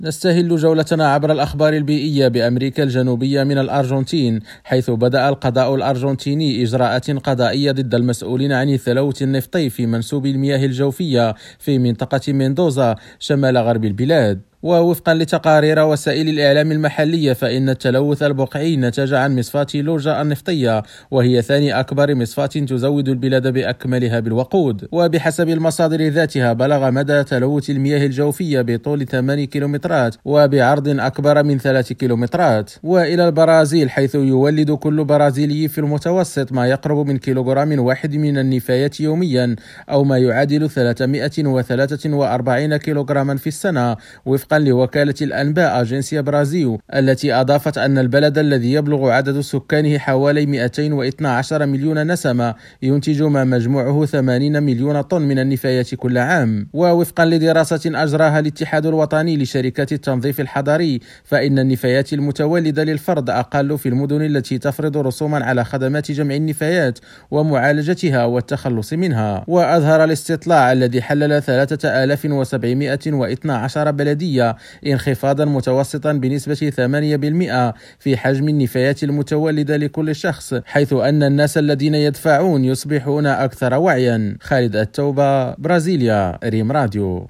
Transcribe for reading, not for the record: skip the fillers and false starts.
نستهل جولتنا عبر الأخبار البيئية بأمريكا الجنوبية من الأرجنتين، حيث بدأ القضاء الأرجنتيني إجراءات قضائية ضد المسؤولين عن التلوث النفطي في منسوب المياه الجوفية في منطقة ميندوزا شمال غرب البلاد. ووفقا لتقارير وسائل الإعلام المحلية، فإن التلوث البقعي نتج عن مصفاة لوجا النفطية، وهي ثاني أكبر مصفاة تزود البلاد بأكملها بالوقود. وبحسب المصادر ذاتها، بلغ مدى تلوث المياه الجوفية بطول 8 كيلومترات وبعرض أكبر من 3 كيلومترات. وإلى البرازيل، حيث يولد كل برازيلي في المتوسط ما يقرب من كيلوغرام واحد من النفايات يوميا، أو ما يعادل 343 كيلوغراما في السنة، وفقا لوكالة الأنباء أجنسيا برازيل، التي أضافت أن البلد الذي يبلغ عدد سكانه حوالي 212 مليون نسمة ينتج ما مجموعه 80 مليون طن من النفايات كل عام. ووفقا لدراسة أجراها الاتحاد الوطني لشركات التنظيف الحضري، فإن النفايات المتولدة للفرد أقل في المدن التي تفرض رسوما على خدمات جمع النفايات ومعالجتها والتخلص منها. وأظهر الاستطلاع الذي حلل 3712 بلدية انخفاضا متوسطا بنسبة 8% في حجم النفايات المتولدة لكل شخص، حيث أن الناس الذين يدفعون يصبحون أكثر وعيا. خالد التوبة، برازيليا، ريم راديو.